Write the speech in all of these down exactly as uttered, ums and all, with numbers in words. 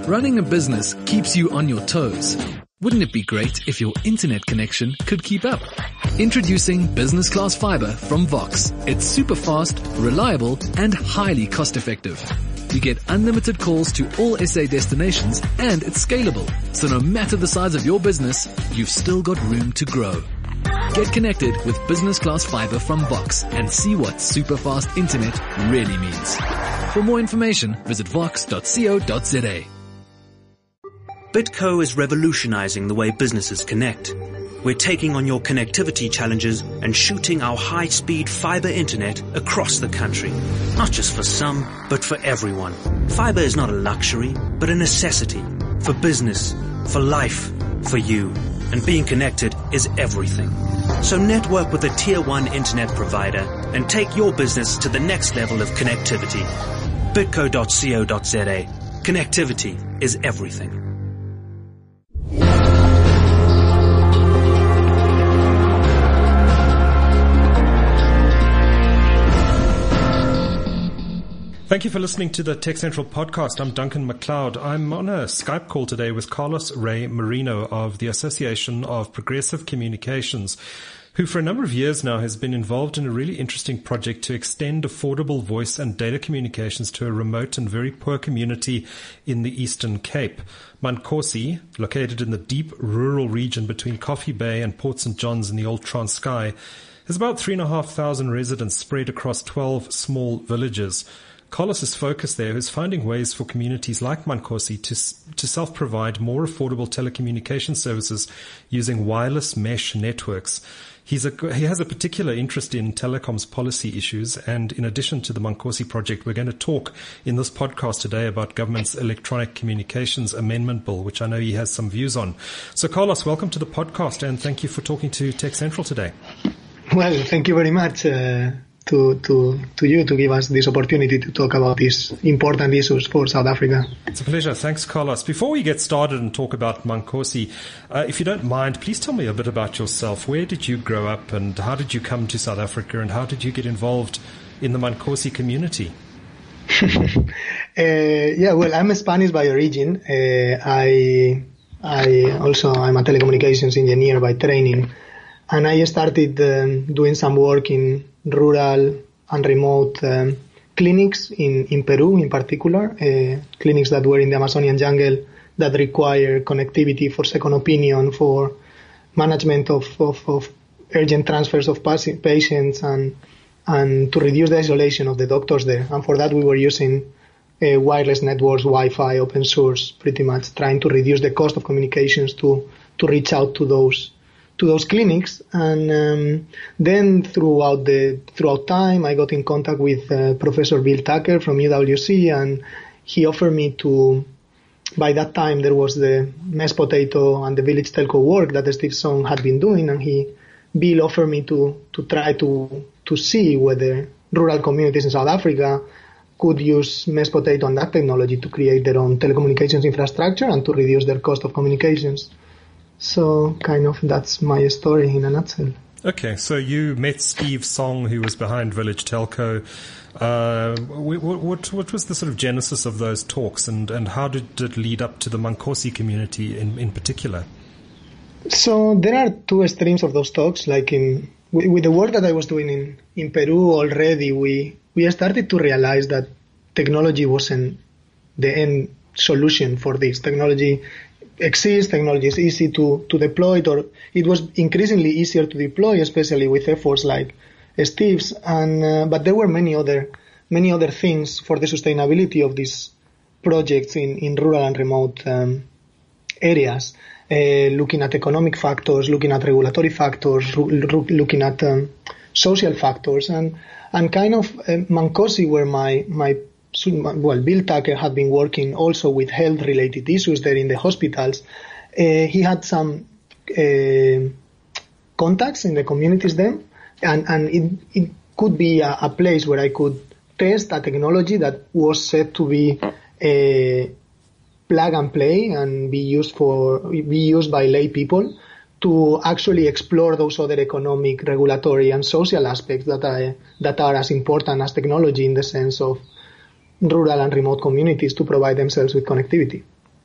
Running a business keeps you on your toes. Wouldn't it be great if your internet connection could keep up? Introducing Business Class Fiber from Vox. It's super fast, reliable, and highly cost effective. You get unlimited calls to all S A destinations and it's scalable. So no matter the size of your business, you've still got room to grow. Get connected with Business Class Fiber from Vox and see what super fast internet really means. For more information, visit vox dot co dot za. BitCo is revolutionizing the way businesses connect. We're taking on your connectivity challenges and shooting our high-speed fiber internet across the country. Not just for some, but for everyone. Fiber is not a luxury, but a necessity. For business, for life, for you. And being connected is everything. So network with a tier one internet provider and take your business to the next level of connectivity. bitco dot co dot za. Connectivity is everything. Thank you for listening to the Tech Central podcast. I'm Duncan McLeod. I'm on a Skype call today with Carlos Ray Marino of the Association of Progressive Communications, who for a number of years now has been involved in a really interesting project to extend affordable voice and data communications to a remote and very poor community in the Eastern Cape. Mankosi, located in the deep rural region between Coffee Bay and Port Saint John's in the old Transkei, has about three and a half thousand residents spread across twelve small villages. Carlos's focus there is finding ways for communities like Mankosi to to self-provide more affordable telecommunication services using wireless mesh networks. He's a, he has a particular interest in telecoms policy issues, and in addition to the Mankosi project, we're going to talk in this podcast today about government's Electronic Communications Amendment Bill, which I know he has some views on. So, Carlos, welcome to the podcast, and thank you for talking to Tech Central today. Well, thank you very much. Uh To, to, to you to give us this opportunity to talk about these important issues for South Africa. It's a pleasure. Thanks, Carlos. Before we get started and talk about Mankosi, uh, if you don't mind, please tell me a bit about yourself. Where did you grow up and how did you come to South Africa and how did you get involved in the Mankosi community? uh, yeah, well, I'm Spanish by origin. Uh, I, I also, I'm a telecommunications engineer by training. And I started um, doing some work in rural and remote um, clinics in, in Peru in particular, uh, clinics that were in the Amazonian jungle that require connectivity for second opinion, for management of, of, of urgent transfers of patients and, and to reduce the isolation of the doctors there. And for that we were using uh, wireless networks, Wi-Fi, open source, pretty much trying to reduce the cost of communications to, to reach out to those to those clinics. And um, then throughout the throughout time, I got in contact with uh, Professor Bill Tucker from U W C, and he offered me to, by that time there was the Mesh Potato and the Village Telco work that Steve Song had been doing, and he, Bill offered me to, to try to, to see whether rural communities in South Africa could use Mesh Potato and that technology to create their own telecommunications infrastructure and to reduce their cost of communications. So kind of that's my story in a nutshell. Okay, so you met Steve Song, who was behind Village Telco. Uh, what, what, what was the sort of genesis of those talks, and, and how did it lead up to the Mankosi community in, in particular? So there are two streams of those talks. Like in with, with the work that I was doing in, in Peru already, we, we started to realize that technology wasn't the end solution for this. Technology exists, technology is easy to, to deploy, or it was increasingly easier to deploy, especially with efforts like Steve's. And uh, but there were many other many other things for the sustainability of these projects in, in rural and remote um, areas. Uh, looking at economic factors, looking at regulatory factors, ru- ru- looking at um, social factors, and and kind of uh, Mankosi were my my well, Bill Tucker had been working also with health-related issues there in the hospitals. Uh, he had some uh, contacts in the communities there, and, and it, it could be a, a place where I could test a technology that was said to be a plug and play and be used for be used by lay people to actually explore those other economic, regulatory, and social aspects that are that are as important as technology in the sense of rural and remote communities to provide themselves with connectivity.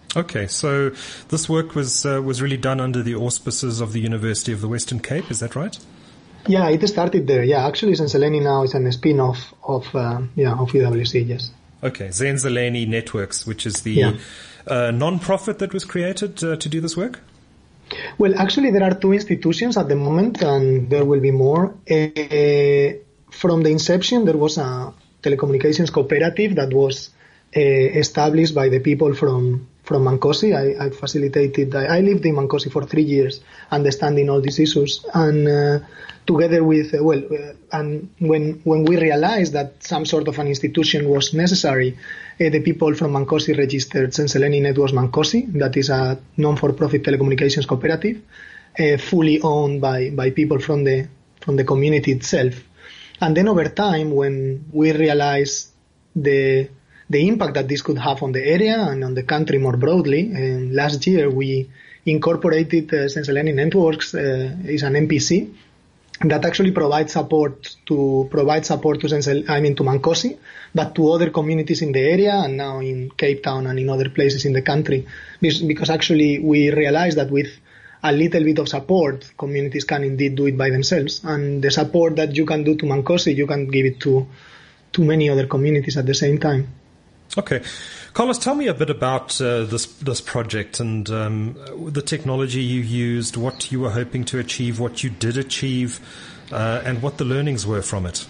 Okay, so this work was uh, was really done under the auspices of the University of the Western Cape, is that right? Yeah, it started there. Yeah, actually, Zenzeleni now is a spin-off of uh, yeah of U W C. Yes. Okay, Zenzeleni Networks, which is the yeah. uh, non-profit that was created uh, to do this work. Well, actually, there are two institutions at the moment, and there will be more. Uh, from the inception, there was a telecommunications cooperative that was uh, established by the people from. From Mancosi. I, I facilitated, I, I lived in Mancosi for three years, understanding all these issues. And uh, together with, uh, well, uh, and when when we realized that some sort of an institution was necessary, uh, the people from Mancosi registered Zenzeleni Networks Mancosi, that is a non-for-profit telecommunications cooperative, uh, fully owned by, by people from the from the community itself. And then over time, when we realized the the impact that this could have on the area and on the country more broadly. And last year we incorporated uh, Zenzeleni Networks uh, is an N P C that actually provides support to provide support to Zenzel, I mean to Mancosi, but to other communities in the area and now in Cape Town and in other places in the country. Because actually we realized that with a little bit of support, communities can indeed do it by themselves. And the support that you can do to Mancosi, you can give it to to many other communities at the same time. Okay. Carlos, tell me a bit about uh, this this project and um, the technology you used, what you were hoping to achieve, what you did achieve, uh, and what the learnings were from it.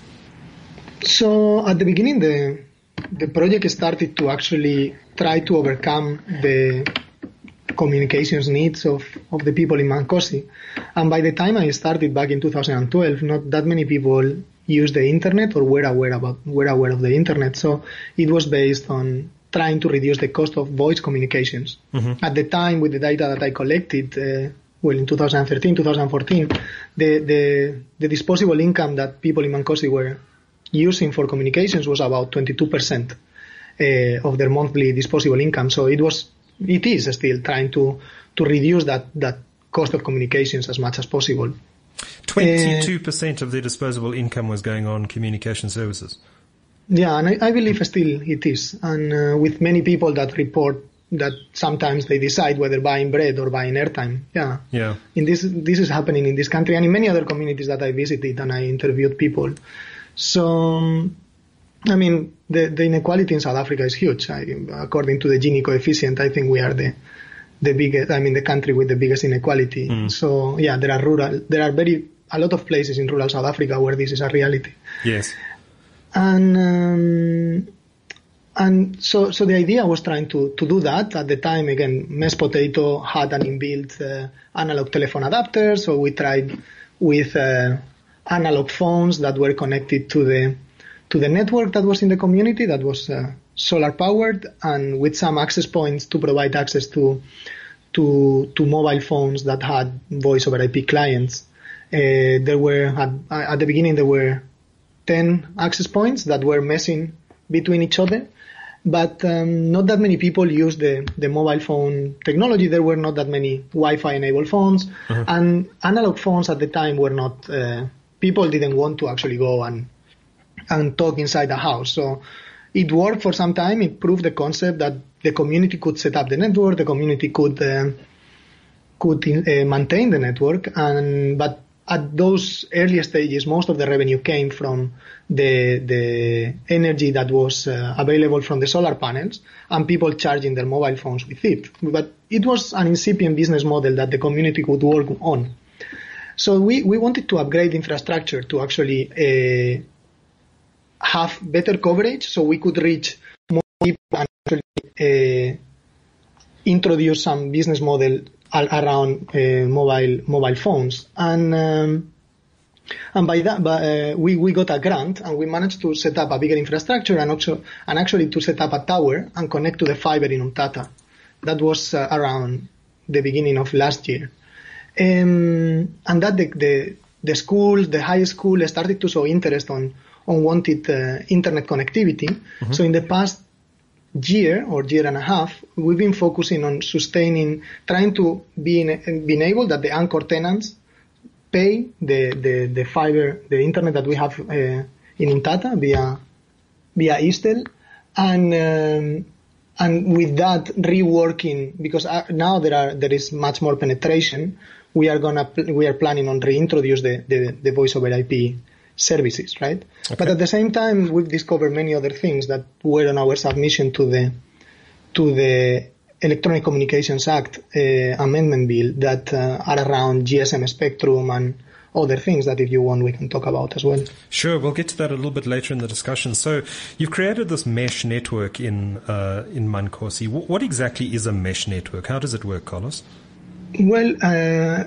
So at the beginning, the the project started to actually try to overcome the communications needs of, of the people in Mancosi. And by the time I started back in two thousand twelve, not that many people use the internet or were aware about were aware of the internet. So it was based on trying to reduce the cost of voice communications. Mm-hmm. At the time, with the data that I collected, uh, well, in two thousand thirteen, two thousand fourteen, the, the the disposable income that people in Mancosi were using for communications was about twenty-two percent uh, of their monthly disposable income. So it was it is still trying to to reduce that that cost of communications as much as possible. twenty-two percent uh, of their disposable income was going on communication services. Yeah, and I, I believe still it is. And uh, with many people that report that sometimes they decide whether buying bread or buying airtime. Yeah. Yeah. In this, this is happening in this country and in many other communities that I visited and I interviewed people. So, I mean, the, the inequality in South Africa is huge. I, according to the Gini coefficient, I think we are the the biggest, I mean, the country with the biggest inequality. Mm. So, yeah, there are rural, there are very, a lot of places in rural South Africa where this is a reality. Yes. And, um, and so, so the idea was trying to, to do that. At the time, again, Mesh Potato had an inbuilt uh, analog telephone adapter. So we tried with uh, analog phones that were connected to the, to the network that was in the community that was uh, solar powered and with some access points to provide access to to to mobile phones that had voice over I P clients. Uh, there were at, at the beginning there were ten access points that were meshing between each other, but um, not that many people used the the mobile phone technology. There were not that many Wi-Fi enabled phones, uh-huh. and analog phones at the time were not. Uh, people didn't want to actually go and and talk inside the house. So it worked for some time. It proved the concept that the community could set up the network, the community could uh, could uh, maintain the network, and but at those early stages, most of the revenue came from the the energy that was uh, available from the solar panels and people charging their mobile phones with it. But it was an incipient business model that the community could work on. So we, we wanted to upgrade infrastructure to actually uh, have better coverage so we could reach more people and actually uh, introduce some business model al- around uh, mobile mobile phones. And um, and by that, by, uh, we, we got a grant and we managed to set up a bigger infrastructure and also and actually to set up a tower and connect to the fiber in Umtata. That was uh, around the beginning of last year. Um, and that the, the the schools, the high school started to show interest on on wanted uh, internet connectivity. Mm-hmm. So in the past year or year and a half, we've been focusing on sustaining, trying to be in, be enabled that the anchor tenants pay the, the, the fiber, the internet that we have uh, in Umtata via via Eastel, and um, and with that reworking, because uh, now there are there is much more penetration, we are gonna we are planning on reintroduce the, the, the voice over I P services, right? Okay. But at the same time, we've discovered many other things that were on our submission to the to the Electronic Communications Act uh, amendment bill that uh, are around G S M spectrum and other things that if you want we can talk about as well. Sure, we'll get to that a little bit later in the discussion. So you've created this mesh network in uh, in Mankosi. W- what exactly is a mesh network? How does it work, Carlos? Well, uh,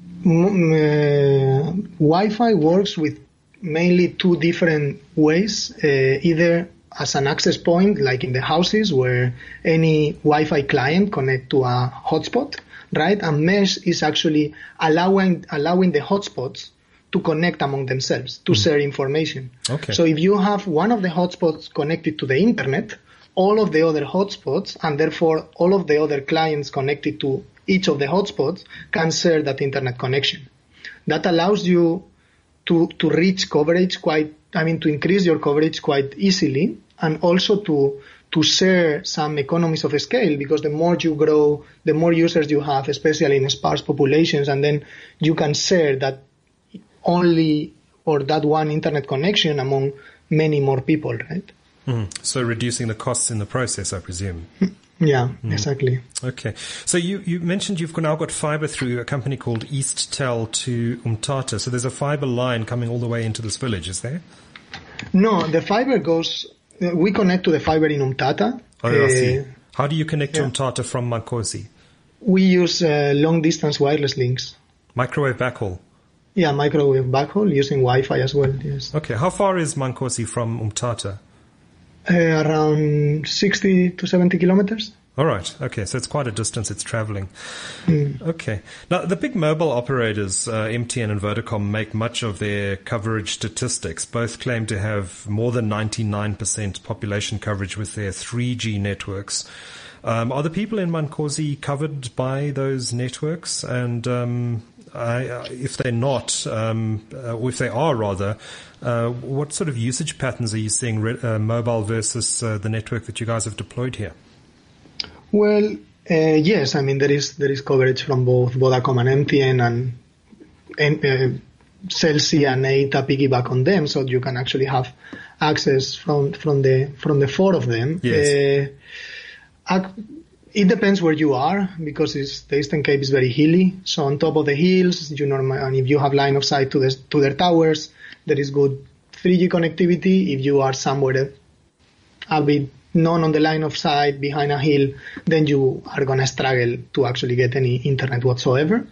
m- uh, Wi-Fi works with mainly two different ways, uh, either as an access point, like in the houses where any Wi-Fi client connect to a hotspot, right? And mesh is actually allowing allowing the hotspots to connect among themselves, to mm. share information. Okay. So if you have one of the hotspots connected to the internet, all of the other hotspots, and therefore all of the other clients connected to each of the hotspots, can share that internet connection. That allows you to, to reach coverage quite, I mean, to increase your coverage quite easily, and also to to share some economies of scale, because the more you grow, the more users you have, especially in sparse populations, and then you can share that only or that one internet connection among many more people, right? Mm. So reducing the costs in the process, I presume. Yeah, mm. exactly. Okay. So you, you mentioned you've now got fiber through a company called EastTel to Umtata. So there's a fiber line coming all the way into this village, is there? No, the fiber goes... We connect to the fiber in Umtata. Oh, I see. Uh, How do you connect yeah. to Umtata from Mankosi? We use uh, long-distance wireless links. Microwave backhaul? Yeah, microwave backhaul using Wi-Fi as well, yes. Okay. How far is Mankosi from Umtata? Uh, around sixty to seventy kilometers. All right. Okay. So it's quite a distance it's traveling. Mm. Okay. Now, the big mobile operators, uh, M T N and Vodacom, make much of their coverage statistics. Both claim to have more than ninety-nine percent population coverage with their three G networks. Um, are the people in Mankosi covered by those networks? And um, I, if they're not, um, uh, or if they are rather, uh, what sort of usage patterns are you seeing, re- uh, mobile versus uh, the network that you guys have deployed here? Well, uh, yes. I mean, there is there is coverage from both Vodacom and M T N, and, and uh, Cell C and E I T A piggyback on them, so you can actually have access from from the from the four of them. Yes. Uh, it depends where you are, because it's, the Eastern Cape is very hilly. So on top of the hills, you know, and if you have line of sight to the to their towers, there is good three G connectivity. If you are somewhere a bit none on the line of sight behind a hill, then you are going to struggle to actually get any internet whatsoever.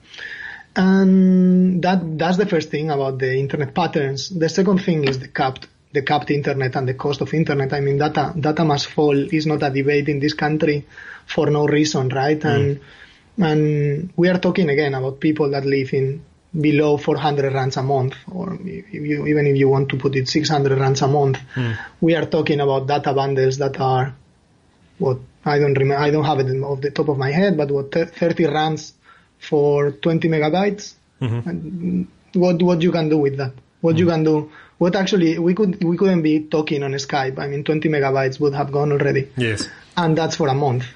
And that that's the first thing about the internet patterns. The second thing is the capped the capped internet and the cost of internet. I mean, data data must fall is not a debate in this country for no reason, right? Mm. And and we are talking again about people that live in below four hundred rands a month, or if you, even if you want to put it six hundred rands a month. Mm. We are talking about data bundles that are what I don't remember. I don't have it off the top of my head, but what thirty rands for twenty megabytes. Mm-hmm. And what what you can do with that? What mm. you can do? What actually we could we couldn't be talking on Skype. I mean, twenty megabytes would have gone already. Yes, and that's for a month.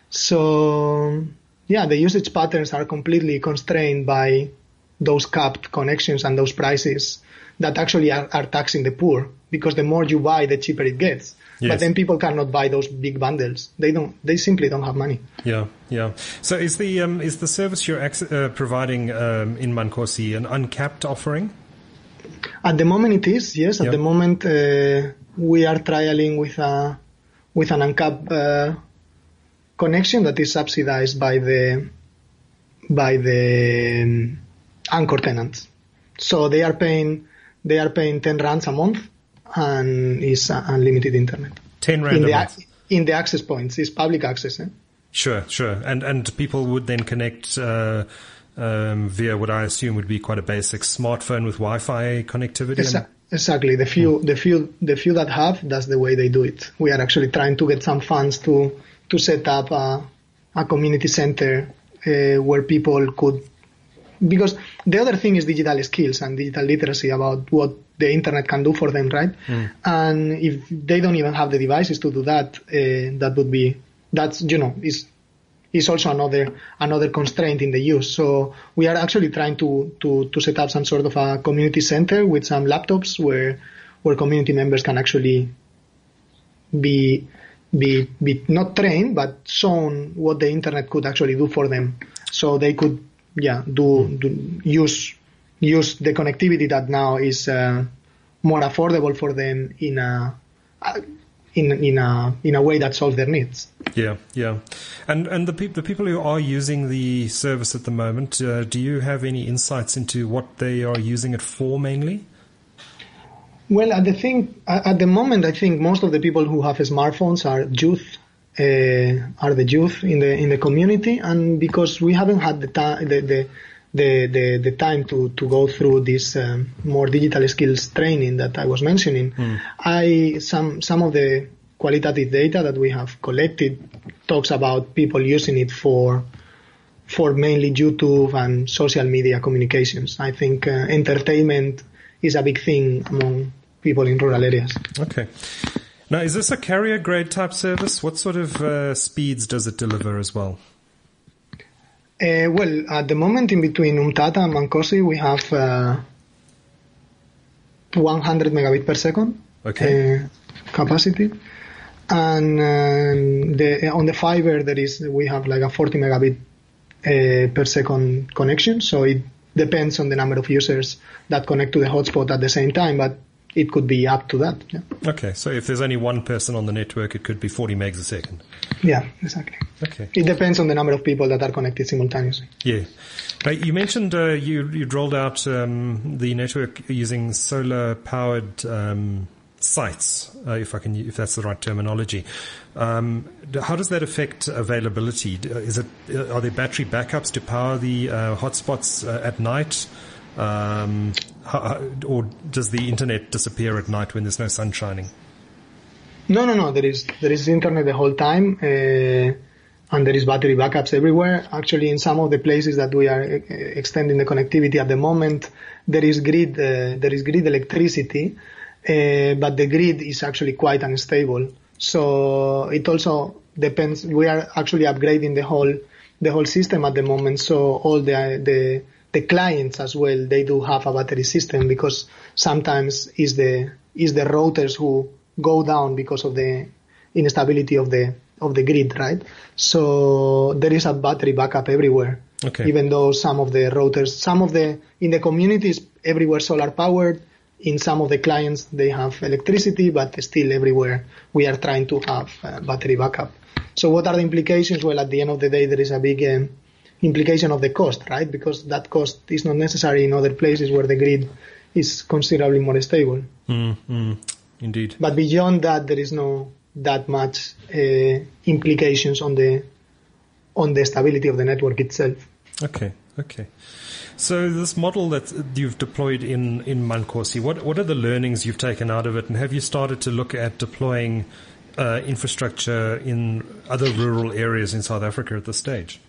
So yeah, the usage patterns are completely constrained by those capped connections and those prices that actually are, are taxing the poor, because the more you buy, the cheaper it gets. Yes. But then people cannot buy those big bundles. They don't. They simply don't have money. Yeah, yeah. So is the um, is the service you're ex- uh, providing um, in Mankosi an uncapped offering? At the moment, it is. Yes. At yep. the moment, uh, we are trialing with a with an uncapped uh, connection that is subsidized by the by the um, anchor tenants. So they are paying they are paying ten rands a month, and is uh, unlimited internet. Ten rand in a the, month. In the access points, it's public access. Eh? Sure, sure. And and people would then connect uh, um, via what I assume would be quite a basic smartphone with Wi-Fi connectivity. Exa- exactly. The few, mm. the few, the few that have, that's the way they do it. We are actually trying to get some funds to to set up a, a community center uh, where people could. Because the other thing is digital skills and digital literacy about what the internet can do for them, right? Mm. And if they don't even have the devices to do that, uh, that would be that's, you know, is is also another another constraint in the use. So we are actually trying to, to, to set up some sort of a community center with some laptops where where community members can actually be be be not trained but shown what the internet could actually do for them. So they could yeah do, do use use the connectivity that now is uh, more affordable for them in a in in a in a way that solves their needs. Yeah, yeah, and and the people the people who are using the service at the moment, uh, do you have any insights into what they are using it for mainly? Well, at the thing at the moment, I think most of the people who have smartphones are youth, uh, are the youth in the in the community, and because we haven't had the time the, the The, the, the time to, to go through this um, more digital skills training that I was mentioning, mm. I some some of the qualitative data that we have collected talks about people using it for for mainly YouTube and social media communications. I think uh, entertainment is a big thing among people in rural areas. Okay. Now, is this a carrier grade type service? What sort of uh, speeds does it deliver as well? Uh, well, at the moment, in between Umtata and Mankosi, we have uh, one hundred megabit per second okay. uh, capacity, and uh, the, on the fiber there is we have like a forty megabit uh, per second connection. So it depends on the number of users that connect to the hotspot at the same time, but it could be up to that. Yeah. Okay, so if there's only one person on the network, it could be forty megs a second. Yeah, exactly. Okay. It depends on the number of people that are connected simultaneously. Yeah. Now, you mentioned uh, you you rolled out um, the network using solar-powered um, sites, uh, if I can, if that's the right terminology. Um, how does that affect availability? Is it are there battery backups to power the uh, hotspots uh, at night? Um, how, or does the internet disappear at night when there's no sun shining? No, no, no. There is there is internet the whole time, uh, and there is battery backups everywhere. Actually, in some of the places that we are uh, extending the connectivity at the moment, there is grid uh, there is grid electricity, uh, but the grid is actually quite unstable. So it also depends. We are actually upgrading the whole the whole system at the moment. So all the the The clients as well, they do have a battery system, because sometimes is the is the routers who go down because of the instability of the of the grid, right? So there is a battery backup everywhere. Okay. Even though some of the routers, some of the in the communities everywhere solar powered, in some of the clients they have electricity, but still everywhere we are trying to have uh, battery backup. So what are the implications? Well, at the end of the day, there is a big um, implication of the cost, right? Because that cost is not necessary in other places where the grid is considerably more stable. Mm, mm, indeed. But beyond that, there is no that much uh, implications on the on the stability of the network itself. Okay, okay. So this model that you've deployed in in Mankosi, what what are the learnings you've taken out of it, and have you started to look at deploying uh, infrastructure in other rural areas in South Africa at this stage?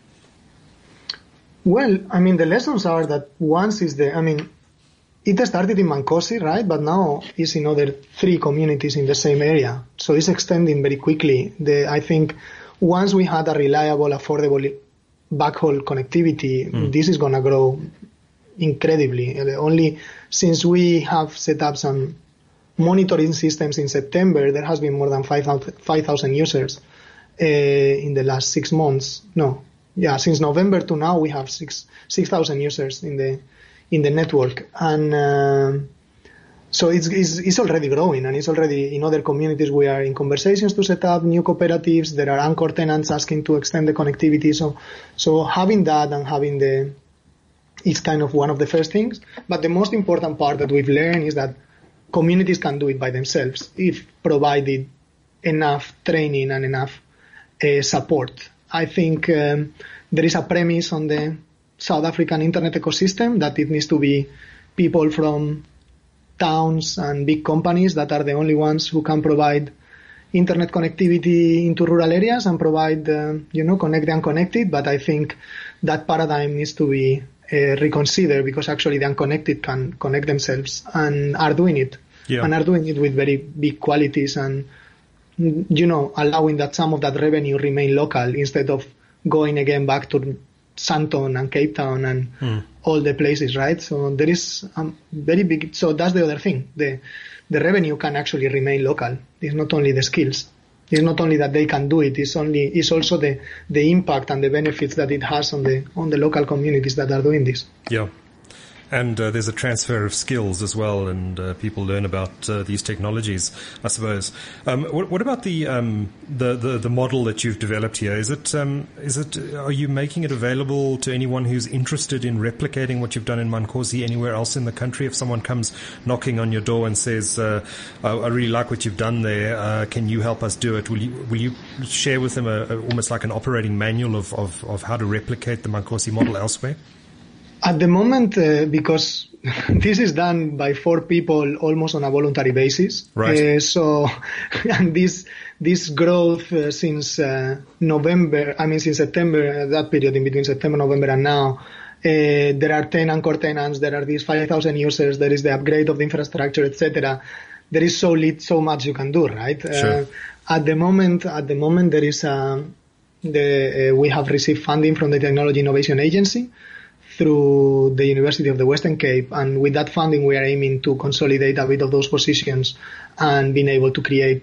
Well, I mean, the lessons are that once is the, I mean, it started in Mankosi, right? But now it's in other three communities in the same area. So it's extending very quickly. The, I think once we had a reliable, affordable backhaul connectivity, mm. this is going to grow incredibly. Only since we have set up some monitoring systems in September, there has been more than five thousand users uh, in the last six months. No. Yeah, since November to now, we have six six thousand users in the in the network, and uh, so it's, it's it's already growing, and it's already in other communities. We are in conversations to set up new cooperatives. There are anchor tenants asking to extend the connectivity. So so having that and having the it's kind of one of the first things. But the most important part that we've learned is that communities can do it by themselves if provided enough training and enough uh, support. I think um, there is a premise on the South African internet ecosystem that it needs to be people from towns and big companies that are the only ones who can provide internet connectivity into rural areas and provide, uh, you know, connect the unconnected. But I think that paradigm needs to be uh, reconsidered, because actually the unconnected can connect themselves and are doing it. Yeah. And are doing it with very big qualities and you know, allowing that some of that revenue remain local instead of going again back to Sandton and Cape Town and mm. all the places, right? So there is um, very big. So that's the other thing. The the revenue can actually remain local. It's not only the skills. It's not only that they can do it. It's only. It's also the the impact and the benefits that it has on the on the local communities that are doing this. Yeah. And uh, there's a transfer of skills as well, and uh, people learn about uh, these technologies, I suppose. Um, what, what about the, um, the the the model that you've developed here? Is it um, is it are you making it available to anyone who's interested in replicating what you've done in Mankosi anywhere else in the country? If someone comes knocking on your door and says, uh, I, "I really like what you've done there. Uh, can you help us do it?" Will you will you share with them a, a, almost like an operating manual of, of of how to replicate the Mankosi model elsewhere? At the moment, uh, because this is done by four people almost on a voluntary basis. Right. Uh, so, and this, this growth uh, since uh, November, I mean since September, uh, that period in between September, November and now, uh, there are ten anchor tenants, there are these five thousand users, there is the upgrade of the infrastructure, et cetera. There is so lit, so much you can do, right? Sure. Uh, at the moment, at the moment there is a, the, uh, we have received funding from the Technology Innovation Agency through the University of the Western Cape, and with that funding we are aiming to consolidate a bit of those positions and being able to create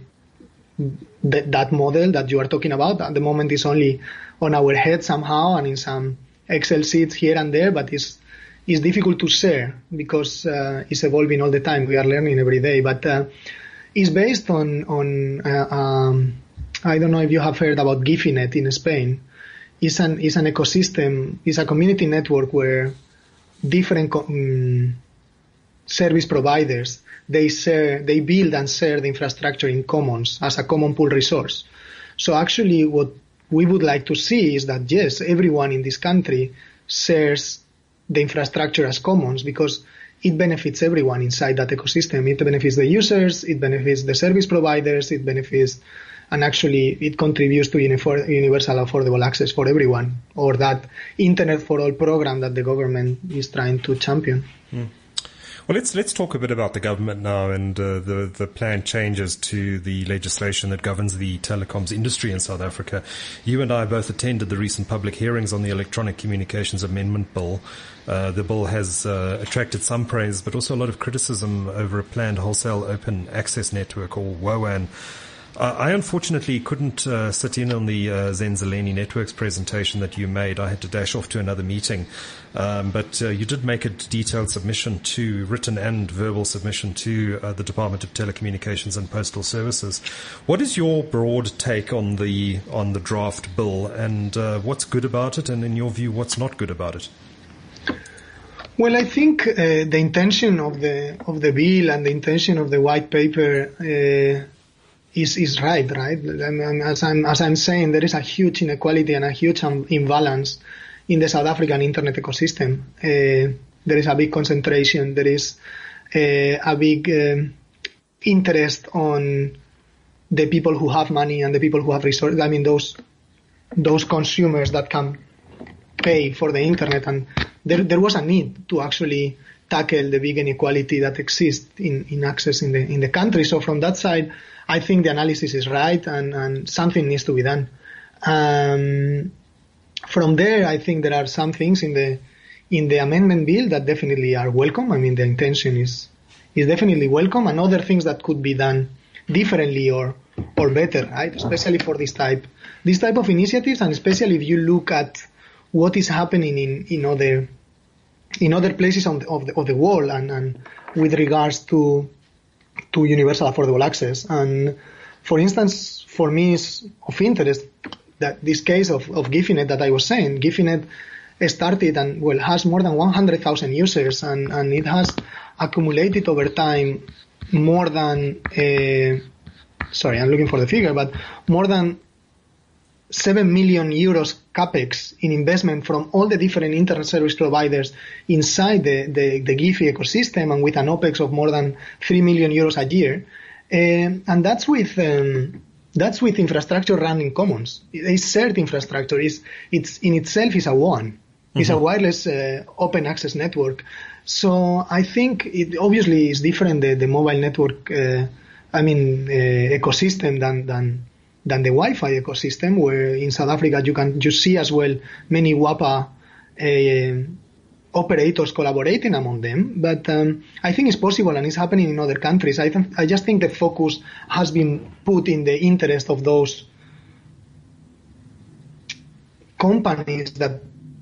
th- that model that you are talking about. At the moment it's only on our head somehow and in some Excel sheets here and there, but it's, it's difficult to share because uh, it's evolving all the time. We are learning every day, but uh, it's based on, on uh, um, I don't know if you have heard about Gifinet in Spain. It's an, it's an ecosystem, it's a community network where different co- um, service providers, they share, they build and share the infrastructure in commons as a common pool resource. So actually what we would like to see is that yes, everyone in this country shares the infrastructure as commons because it benefits everyone inside that ecosystem. It benefits the users, it benefits the service providers, it benefits and actually it contributes to universal affordable access for everyone, or that Internet for All program that the government is trying to champion. Mm. Well, let's let's talk a bit about the government now and uh, the the planned changes to the legislation that governs the telecoms industry in South Africa. You and I both attended the recent public hearings on the Electronic Communications Amendment Bill. Uh, the bill has uh, attracted some praise, but also a lot of criticism over a planned wholesale open access network, or WOAN. Uh, I unfortunately couldn't uh, sit in on the uh, Zenzeleni Networks presentation that you made. I had to dash off to another meeting. Um, but uh, you did make a detailed submission to, written and verbal submission to uh, the Department of Telecommunications and Postal Services. What is your broad take on the on the draft bill, and uh, what's good about it, and in your view, what's not good about it? Well, I think uh, the intention of the of the bill and the intention of the white paper uh, is is right, right? And as I'm as I'm saying, there is a huge inequality and a huge um, imbalance in the South African internet ecosystem. Uh, there is a big concentration. There is uh, a big um, interest on the people who have money and the people who have resources. I mean, those those consumers that can pay for the internet, and there there was a need to actually tackle the big inequality that exists in, in access in the in the country. So from that side, I think the analysis is right, and, and something needs to be done. Um, from there, I think there are some things in the in the amendment bill that definitely are welcome. I mean, the intention is is definitely welcome, and other things that could be done differently or or better, right? Especially for this type this type of initiatives, and especially if you look at what is happening in, in other in other places on the, of the of the world, and, and with regards to to universal affordable access. And for instance, for me, it's of interest that this case of, of Gifinet that I was saying, Gifinet started and well has more than one hundred thousand users, and, and it has accumulated over time more than uh, sorry, I'm looking for the figure, but more than seven million euros capex in investment from all the different internet service providers inside the, the, the Giphy ecosystem, and with an OPEX of more than three million euros a year. Um, and that's with, um, that's with infrastructure running commons. A shared infrastructure is, it's in itself is a WAN. Mm-hmm. It's a wireless uh, open access network. So I think it obviously is different, the, the mobile network uh, I mean, uh, ecosystem than than than the Wi-Fi ecosystem, where in South Africa you can you see as well many WAPA uh, operators collaborating among them. But um, I think it's possible, and it's happening in other countries. I th- I just think the focus has been put in the interest of those companies that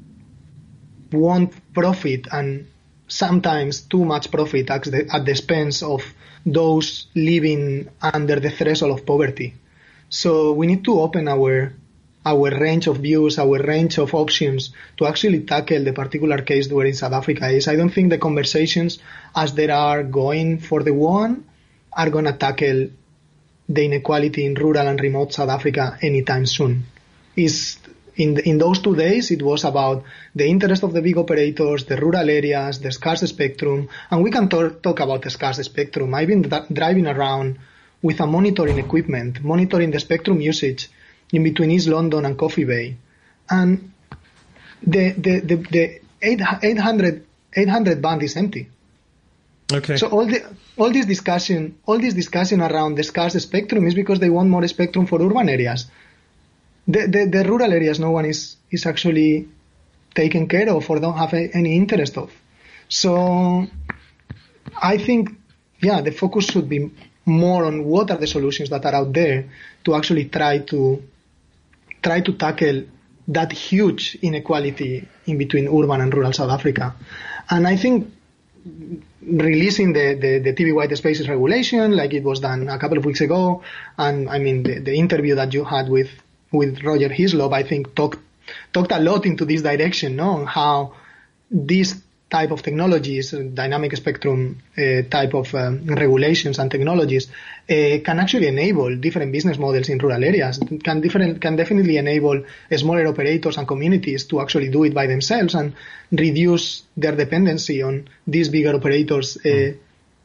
want profit, and sometimes too much profit at the, at the expense of those living under the threshold of poverty. So we need to open our our range of views, our range of options to actually tackle the particular case where in South Africa is. I don't think the conversations as there are going for the one are going to tackle the inequality in rural and remote South Africa anytime soon. Is in the, in those two days, it was about the interest of the big operators, the rural areas, the scarce spectrum, and we can talk, talk about the scarce spectrum. I've been th- driving around with a monitoring equipment, monitoring the spectrum usage in between East London and Coffee Bay, and the the the, the eight hundred, eight hundred band is empty. Okay. So all the all this discussion, all this discussion around the scarce spectrum is because they want more spectrum for urban areas. The the, the rural areas, no one is is actually taken care of or don't have a, any interest of. So I think, yeah, the focus should be more on what are the solutions that are out there to actually try to try to tackle that huge inequality in between urban and rural South Africa. And I think releasing the, the, the T V white spaces regulation, like it was done a couple of weeks ago, and I mean the, the interview that you had with, with Roger Hislop, I think talked talked a lot into this direction, no? On how these type of technologies, dynamic spectrum uh, type of um, regulations and technologies uh, can actually enable different business models in rural areas. Can different can definitely enable smaller operators and communities to actually do it by themselves and reduce their dependency on these bigger operators uh, mm.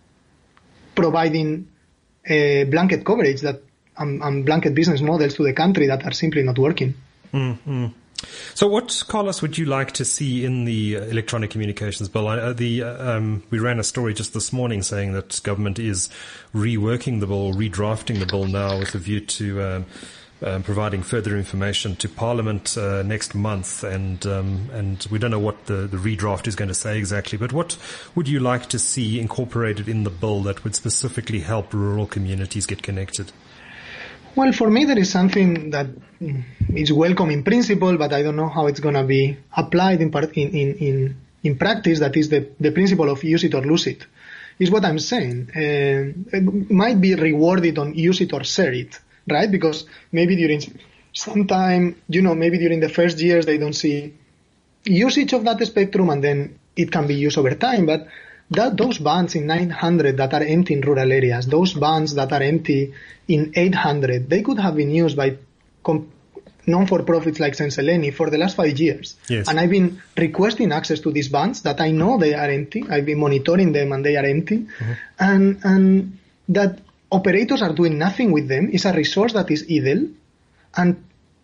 providing uh, blanket coverage that um, and blanket business models to the country that are simply not working. Mm-hmm. So what, Carlos, would you like to see in the electronic communications bill? Uh, the, uh, um, we ran a story just this morning saying that government is reworking the bill, redrafting the bill now with a view to um, um, providing further information to Parliament uh, next month. And um, and we don't know what the, the redraft is going to say exactly. But what would you like to see incorporated in the bill that would specifically help rural communities get connected? Well, for me, there is something that is welcome in principle, but I don't know how it's going to be applied in, part, in, in, in, in practice. That is the, the principle of use it or lose it, is what I'm saying. Uh, it might be rewarded on use it or share it, right? Because maybe during some time, you know, maybe during the first years, they don't see usage of that spectrum, and then it can be used over time. But that those bands in nine hundred that are empty in rural areas, those bands that are empty in eight hundred, they could have been used by com- non-for-profits like Senseleni for the last five years. Yes. And I've been requesting access to these bands that I know they are empty. I've been monitoring them and they are empty. Mm-hmm. And, and that operators are doing nothing with them is a resource that is idle. And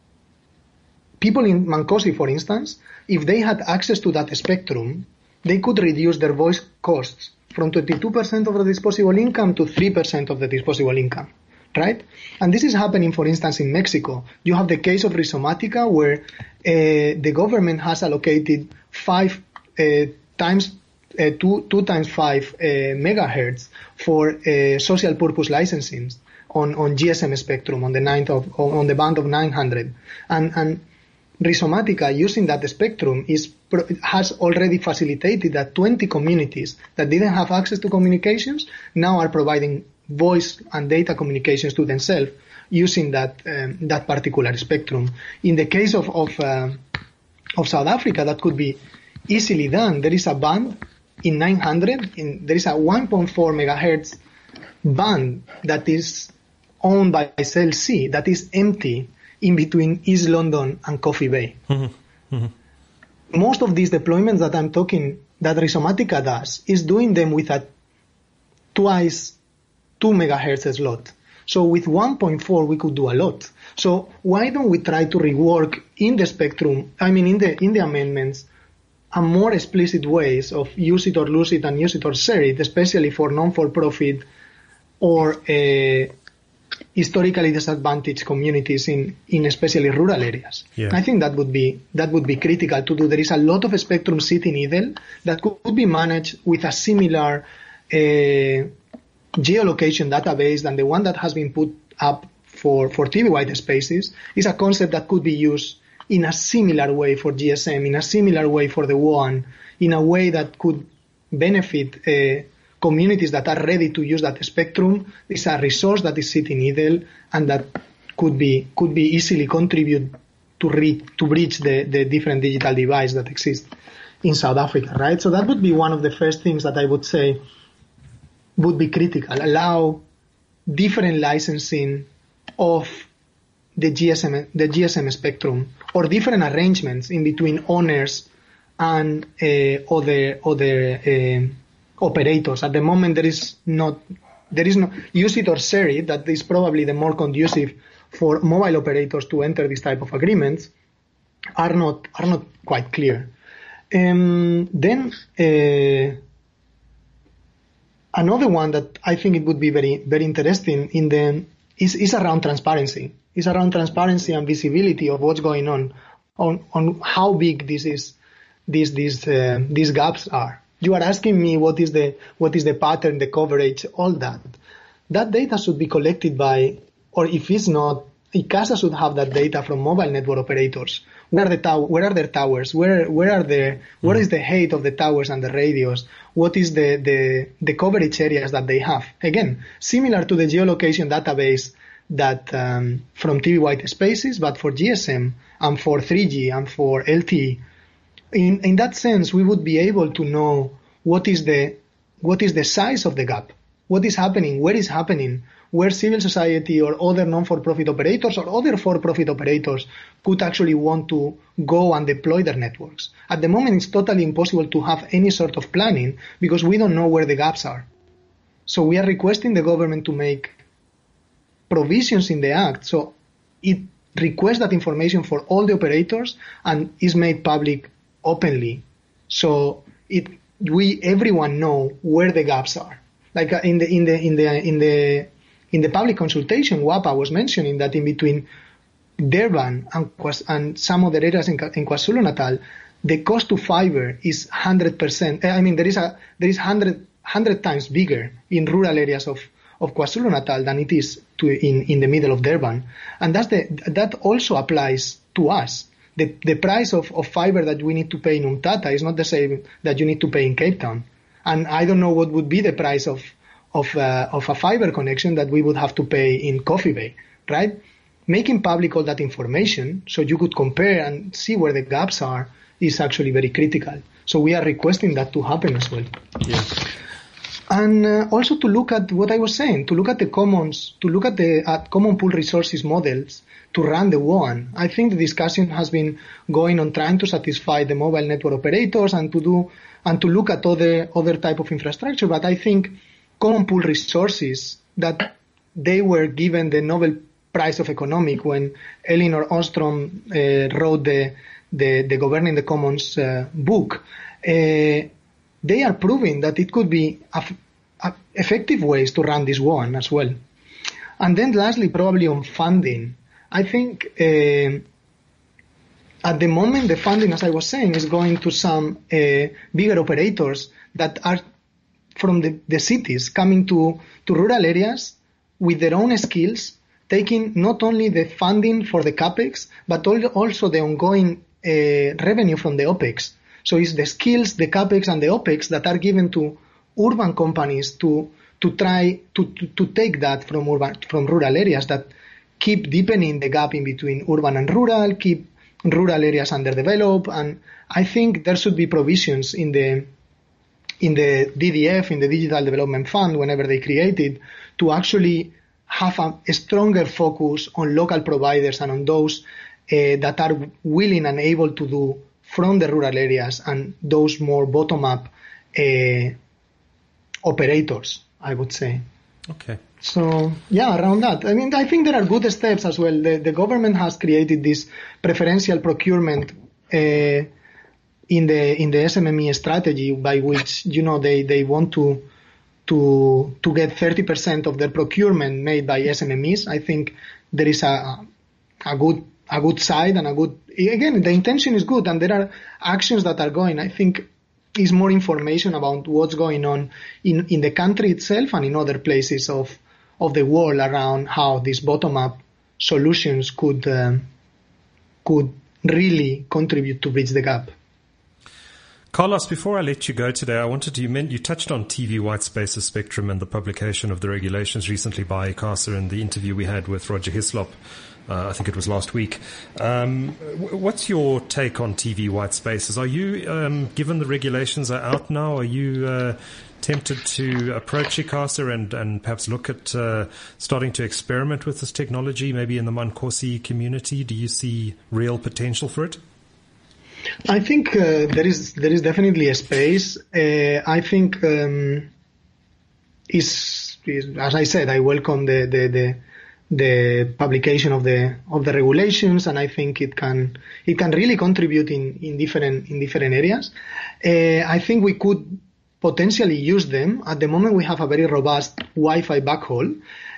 people in Mankosi, for instance, if they had access to that spectrum, they could reduce their voice costs from twenty-two percent of the disposable income to three percent of the disposable income, right? And this is happening, for instance, in Mexico. You have the case of Rizomatica, where uh, the government has allocated five uh, times, uh, two, two times five uh, megahertz for uh, social purpose licensing on, on G S M spectrum on the ninth of, on the band of nine hundred. And, and Rizomatica, using that spectrum, is has already facilitated that twenty communities that didn't have access to communications now are providing voice and data communications to themselves using that um, that particular spectrum. In the case of of, uh, of South Africa, that could be easily done. There is a band in nine hundred. In, there is a one point four megahertz band that is owned by Cell C that is empty in between East London and Coffee Bay. Mm-hmm. Mm-hmm. Most of these deployments that I'm talking, that Rizomatica does, is doing them with a twice two megahertz slot. So with one point four, we could do a lot. So why don't we try to rework in the spectrum, I mean in the in the amendments, a more explicit ways of use it or lose it and use it or share it, especially for non-for-profit or uh, historically disadvantaged communities in, in especially rural areas. Yeah. I think that would be that would be critical to do. There is a lot of spectrum sitting idle that could be managed with a similar uh, geolocation database than the one that has been put up for, for T V white spaces. Is a concept that could be used in a similar way for G S M, in a similar way for the W A N, in a way that could benefit uh, communities that are ready to use that spectrum. It's a resource that is sitting idle and that could be could be easily contribute to reach to bridge the, the different digital divides that exist in South Africa, right? So that would be one of the first things that I would say would be critical. Allow different licensing of the G S M the G S M spectrum, or different arrangements in between owners and uh, other other uh, operators. At the moment, there is not there is no use it or share it. That is probably the more conducive for mobile operators to enter this type of agreements. Are not are not quite clear. Um, then uh, another one that I think it would be very very interesting in the is is around transparency. Is around transparency and visibility of what's going on, on on how big this is, these these uh, these gaps are. You are asking me what is the what is the pattern, the coverage, all that. That data should be collected by, or if it's not, ICASA should have that data from mobile network operators. Where are the tow- where are their towers? Where where are the what is the height of the towers and the radios? What is the the the coverage areas that they have? Again, similar to the geolocation database that um, from T V white spaces, but for G S M and for three G and for L T E. In in that sense, we would be able to know what is the what is the size of the gap, what is happening, where is happening, where civil society or other non-for-profit operators or other for-profit operators could actually want to go and deploy their networks. At the moment, it's totally impossible to have any sort of planning because we don't know where the gaps are. So we are requesting the government to make provisions in the Act, so it requests that information for all the operators and is made public openly, so it we everyone know where the gaps are. Like uh, in the in the in the in the in the public consultation, W A P A was mentioning that in between Durban and and some other areas in, in KwaZulu-Natal, the cost to fiber is one hundred percent. I mean, there is a there is one hundred, one hundred times bigger in rural areas of of KwaZulu-Natal than it is to in, in the middle of Durban. And that's the, that also applies to us. The, the price of, of fiber that we need to pay in Umtata is not the same that you need to pay in Cape Town. And I don't know what would be the price of, of, uh, of a fiber connection that we would have to pay in Coffee Bay, right? Making public all that information so you could compare and see where the gaps are is actually very critical. So we are requesting that to happen as well. Yeah. And uh, also to look at what I was saying, to look at the commons, to look at the at common pool resources models to run the W A N. I think the discussion has been going on trying to satisfy the mobile network operators and to do and to look at other other type of infrastructure. But I think common pool resources that they were given the Nobel Prize of Economics when Elinor Ostrom uh, wrote the, the the Governing the Commons uh, book. Uh, They are proving that it could be a, a effective ways to run this W A N as well. And then lastly, probably on funding. I think uh, at the moment the funding, as I was saying, is going to some uh, bigger operators that are from the, the cities coming to, to rural areas with their own skills, taking not only the funding for the CAPEX, but also the ongoing uh, revenue from the OPEX. So it's the skills, the CAPEX and the OPEX that are given to urban companies to to try to, to, to take that from urban from rural areas that keep deepening the gap in between urban and rural, keep rural areas underdeveloped, and I think there should be provisions in the in the D D F, in the Digital Development Fund, whenever they create it, to actually have a, a stronger focus on local providers and on those uh, that are willing and able to do from the rural areas and those more bottom-up uh, operators, I would say. Okay. So, yeah, around that. I mean, I think there are good steps as well. The, the government has created this preferential procurement uh, in the in the S M M E strategy by which, you know, they, they want to to to get thirty percent of their procurement made by S M M Es. I think there is a a good a good side and a good, again, the intention is good and there are actions that are going. I think is more information about what's going on in, in the country itself and in other places of of the world around how these bottom-up solutions could um, could really contribute to bridge the gap. Carlos, before I let you go today, I wanted to, you, meant, you touched on T V white spaces spectrum and the publication of the regulations recently by ICASA and the interview we had with Roger Hislop. Uh, I think it was last week. Um, what's your take on T V white spaces? Are you, um, given the regulations are out now, are you uh, tempted to approach ICASA and, and perhaps look at uh, starting to experiment with this technology, maybe in the Mankosi community? Do you see real potential for it? I think uh, there is there is definitely a space. Uh, I think um, is, is as I said, I welcome the the, the the publication of the of the regulations, and I think it can it can really contribute in, in different in different areas. Uh, I think we could potentially use them. At the moment, we have a very robust Wi-Fi backhaul.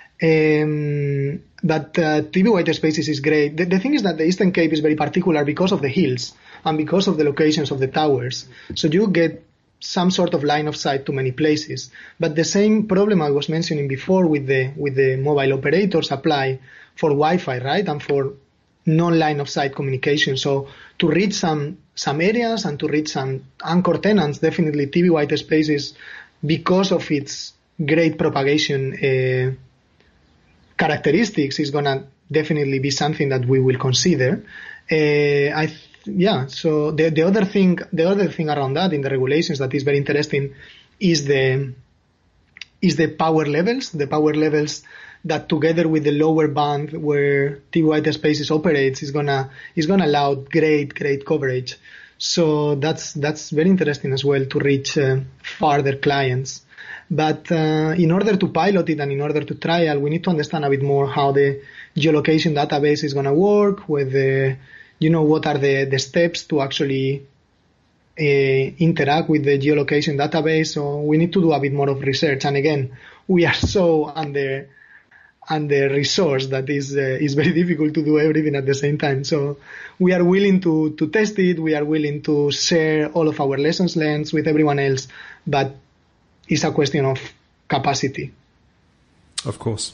Um, but uh, T V white spaces is great. The, the thing is that the Eastern Cape is very particular because of the hills and because of the locations of the towers. So you get some sort of line of sight to many places. But the same problem I was mentioning before with the with the mobile operators apply for Wi-Fi, right? And for non-line of sight communication. So to reach some some areas and to reach some anchor tenants, definitely T V white spaces, because of its great propagation uh, characteristics, is gonna definitely be something that we will consider. Uh, I th- yeah. So the the other thing the other thing around that in the regulations that is very interesting is the is the power levels. The power levels that, together with the lower band where T V white spaces operates, is gonna is gonna allow great great coverage. So that's that's very interesting as well to reach uh, farther clients. But uh, in order to pilot it and in order to trial, we need to understand a bit more how the geolocation database is going to work, whether, you know, what are the, the steps to actually uh, interact with the geolocation database. So we need to do a bit more of research. And again, we are so under under resourced that is uh, is very difficult to do everything at the same time. So we are willing to to test it. We are willing to share all of our lessons learned with everyone else, but it's a question of capacity. Of course.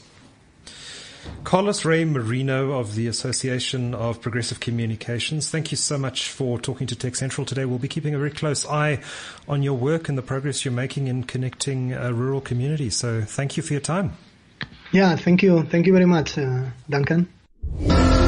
Carlos Rey Marino of the Association of Progressive Communications, thank you so much for talking to Tech Central today. We'll be keeping a very close eye on your work and the progress you're making in connecting uh, rural communities. So thank you for your time. Yeah, thank you. Thank you very much, uh, Duncan.